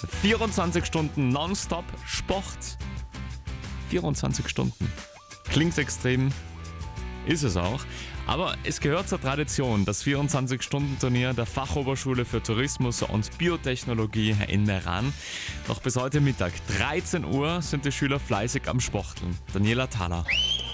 24 Stunden nonstop Sport. 24 Stunden. Klingt extrem, ist es auch. Aber es gehört zur Tradition, das 24-Stunden-Turnier der Fachoberschule für Tourismus und Biotechnologie in Meran. Doch bis heute Mittag, 13 Uhr, sind die Schüler fleißig am Sporteln. Daniela Thaler.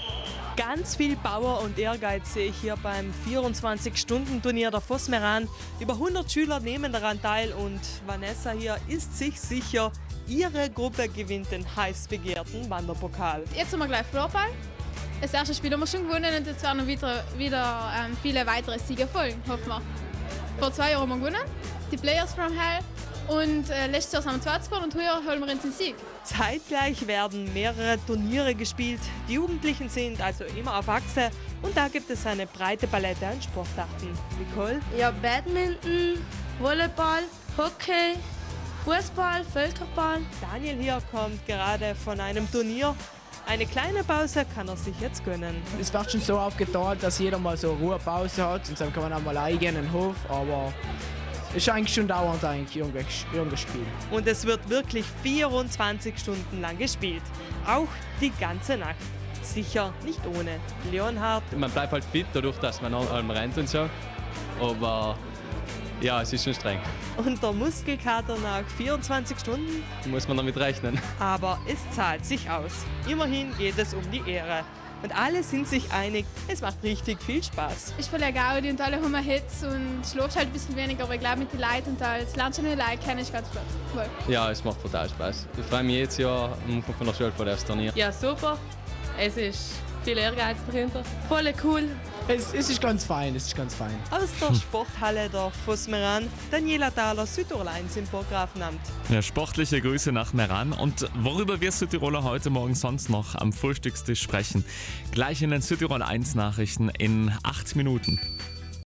Ganz viel Power und Ehrgeiz sehe ich hier beim 24-Stunden-Turnier der FOS Meran. Über 100 Schüler nehmen daran teil und Vanessa hier ist sich sicher, ihre Gruppe gewinnt den heiß begehrten Wanderpokal. Jetzt haben wir gleich Floorball. Das erste Spiel haben wir schon gewonnen und jetzt werden noch wieder viele weitere Siege folgen, hoffen wir. Vor 2 Jahren haben wir gewonnen, die Players from Hell. Und letztes Jahr sind wir zweites geworden und heuer holen wir uns den Sieg. Zeitgleich werden mehrere Turniere gespielt. Die Jugendlichen sind also immer auf Achse und da gibt es eine breite Palette an Sportarten. Nicole? Ja, Badminton, Volleyball, Hockey, Fußball, Völkerball. Daniel hier kommt gerade von einem Turnier. Eine kleine Pause kann er sich jetzt gönnen. Es wird schon so aufgeteilt, dass jeder mal so eine Ruhepause hat und dann kann man auch mal eingehen in den Hof, aber es ist eigentlich schon dauernd irgendein Spiel. Und es wird wirklich 24 Stunden lang gespielt. Auch die ganze Nacht. Sicher nicht ohne. Leonhard. Man bleibt halt fit, dadurch, dass man allem rennt und so. Aber ja, es ist schon streng. Und der Muskelkater nach 24 Stunden? Muss man damit rechnen. Aber es zahlt sich aus. Immerhin geht es um die Ehre. Und alle sind sich einig, es macht richtig viel Spaß. Ich voller Gaudi und alle haben Hits und schlaft halt ein bisschen weniger, aber ich glaube mit den Leuten und als lernst du die Leute kennen, ist ganz gut. Cool. Ja, es macht total Spaß. Ich freue mich jedes Jahr am Anfang von der Schule vor das Turnier. Ja, super. Es ist viel Ehrgeiz dahinter. Voll cool. Es ist ganz fein, Aus der Sporthalle der FOS Meran, Daniela Thaler, Südtirol 1 im Burggrafenamt. Ja, sportliche Grüße nach Meran. Und worüber wir Südtiroler heute Morgen sonst noch am Frühstückstisch sprechen? Gleich in den Südtirol 1 Nachrichten in 8 Minuten.